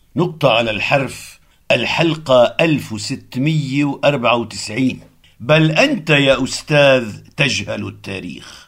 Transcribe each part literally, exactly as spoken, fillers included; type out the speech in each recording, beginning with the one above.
نقطة على الحرف. الحلقة ألف وستمئة وأربعة وتسعين. بل أنت يا أستاذ تجهل التاريخ.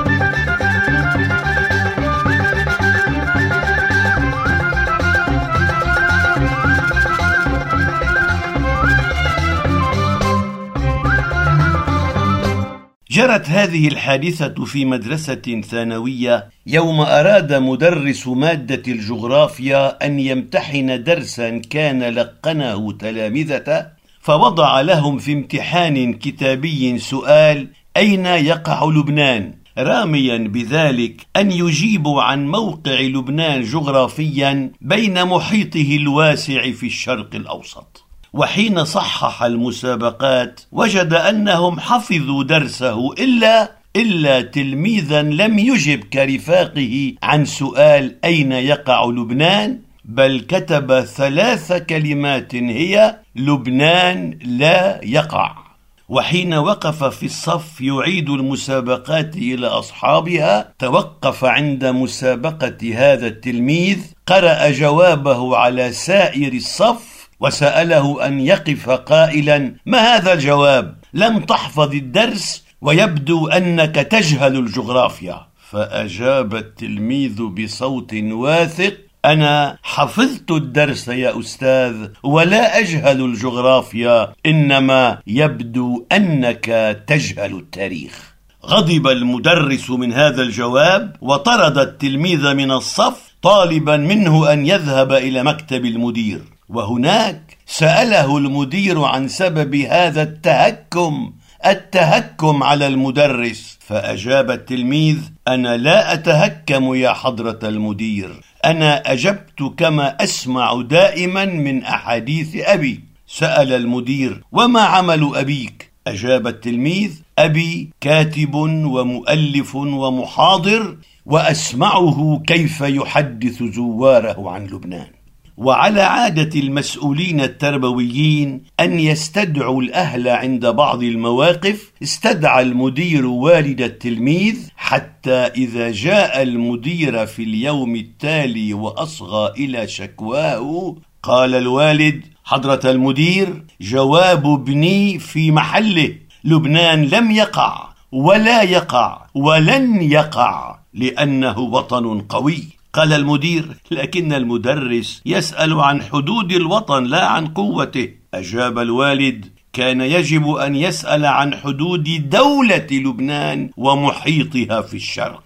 جرت هذه الحادثة في مدرسة ثانوية يوم أراد مدرس مادة الجغرافيا أن يمتحن درسا كان لقنه تلامذته، فوضع لهم في امتحان كتابي سؤال: أين يقع لبنان؟ راميا بذلك أن يجيبوا عن موقع لبنان جغرافيا بين محيطه الواسع في الشرق الأوسط. وحين صحح المسابقات وجد أنهم حفظوا درسه إلا إلا تلميذا لم يجب كرفاقه عن سؤال أين يقع لبنان، بل كتب ثلاث كلمات هي: لبنان لا يقع. وحين وقف في الصف يعيد المسابقات إلى أصحابها، توقف عند مسابقة هذا التلميذ، قرأ جوابه على سائر الصف وسأله أن يقف قائلا: ما هذا الجواب؟ لم تحفظ الدرس ويبدو أنك تجهل الجغرافيا. فأجاب التلميذ بصوت واثق: أنا حفظت الدرس يا أستاذ ولا أجهل الجغرافيا، إنما يبدو أنك تجهل التاريخ. غضب المدرس من هذا الجواب وطرد التلميذ من الصف، طالبا منه أن يذهب إلى مكتب المدير. وهناك سأله المدير عن سبب هذا التهكم التهكم على المدرس، فأجاب التلميذ: أنا لا أتهكم يا حضرة المدير، أنا أجبت كما أسمع دائما من أحاديث أبي. سأل المدير: وما عمل أبيك؟ أجاب التلميذ: أبي كاتب ومؤلف ومحاضر، وأسمعه كيف يحدث زواره عن لبنان. وعلى عادة المسؤولين التربويين أن يستدعوا الأهل عند بعض المواقف، استدعى المدير والد التلميذ، حتى إذا جاء المدير في اليوم التالي وأصغى إلى شكواه، قال الوالد: حضرة المدير، جواب ابني في محله، لبنان لم يقع ولا يقع ولن يقع لأنه وطن قوي. قال المدير: لكن المدرس يسأل عن حدود الوطن لا عن قوته. أجاب الوالد: كان يجب أن يسأل عن حدود دولة لبنان ومحيطها في الشرق.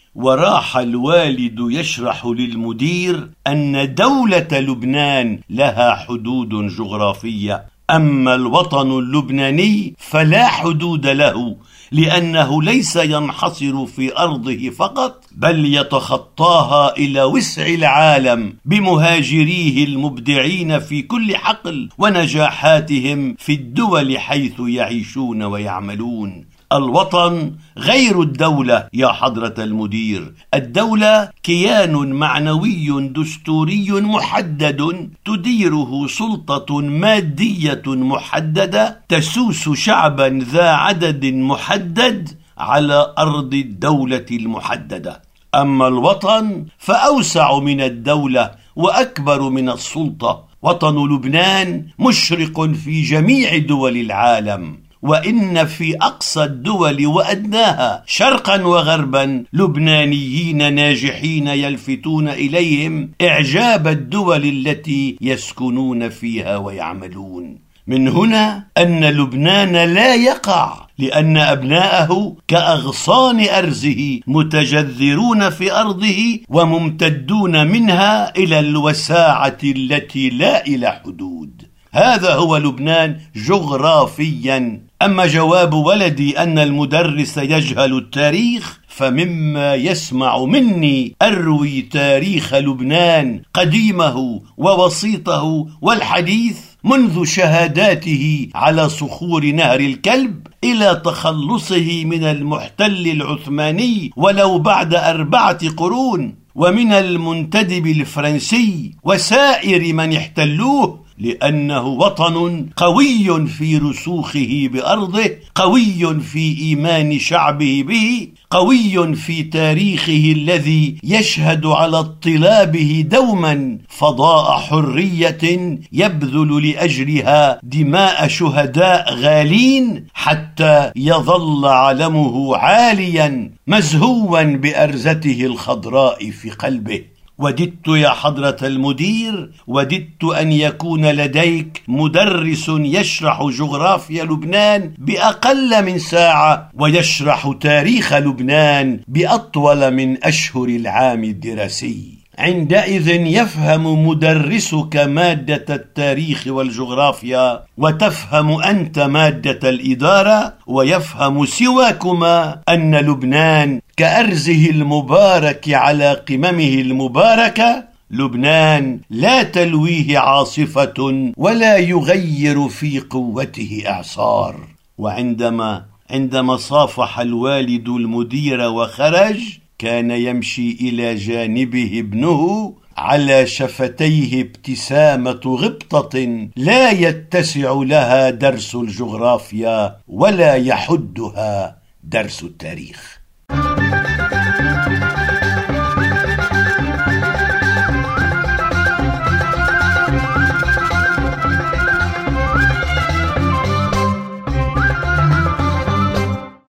وراح الوالد يشرح للمدير أن دولة لبنان لها حدود جغرافية، أما الوطن اللبناني فلا حدود له، لأنه ليس ينحصر في أرضه فقط، بل يتخطاها إلى وسع العالم بمهاجريه المبدعين في كل حقل ونجاحاتهم في الدول حيث يعيشون ويعملون. الوطن غير الدولة يا حضرة المدير. الدولة كيان معنوي دستوري محدد تديره سلطة مادية محددة تسوس شعبا ذا عدد محدد على أرض الدولة المحددة. أما الوطن فأوسع من الدولة وأكبر من السلطة. وطن لبنان مشرق في جميع دول العالم، وإن في أقصى الدول وأدناها شرقا وغربا لبنانيين ناجحين يلفتون إليهم إعجاب الدول التي يسكنون فيها ويعملون. من هنا أن لبنان لا يقع، لأن أبناءه كأغصان أرزه متجذرون في أرضه وممتدون منها إلى الوساعة التي لا إلى حدود. هذا هو لبنان جغرافيا. أما جواب ولدي أن المدرس يجهل التاريخ، فمما يسمع مني أروي تاريخ لبنان قديمه ووسيطه والحديث منذ شهاداته على صخور نهر الكلب إلى تخلصه من المحتل العثماني ولو بعد أربعة قرون، ومن المنتدب الفرنسي وسائر من احتلوه لأنه وطن قوي في رسوخه بأرضه، قوي في إيمان شعبه به، قوي في تاريخه الذي يشهد على اطلابه دوما فضاء حرية يبذل لأجلها دماء شهداء غالين حتى يظل علمه عاليا مزهوا بأرزته الخضراء في قلبه. وددت يا حضرة المدير، وددت أن يكون لديك مدرس يشرح جغرافيا لبنان بأقل من ساعة ويشرح تاريخ لبنان بأطول من أشهر العام الدراسي. عندئذ يفهم مدرسك مادة التاريخ والجغرافيا، وتفهم أنت مادة الإدارة، ويفهم سواكما أن لبنان كأرزه المبارك على قممه المباركة. لبنان لا تلويه عاصفة ولا يغير في قوته إعصار. وعندما عندما صافح الوالد المدير وخرج، كان يمشي إلى جانبه ابنه على شفتيه ابتسامة غبطة لا يتسع لها درس الجغرافيا ولا يحدها درس التاريخ.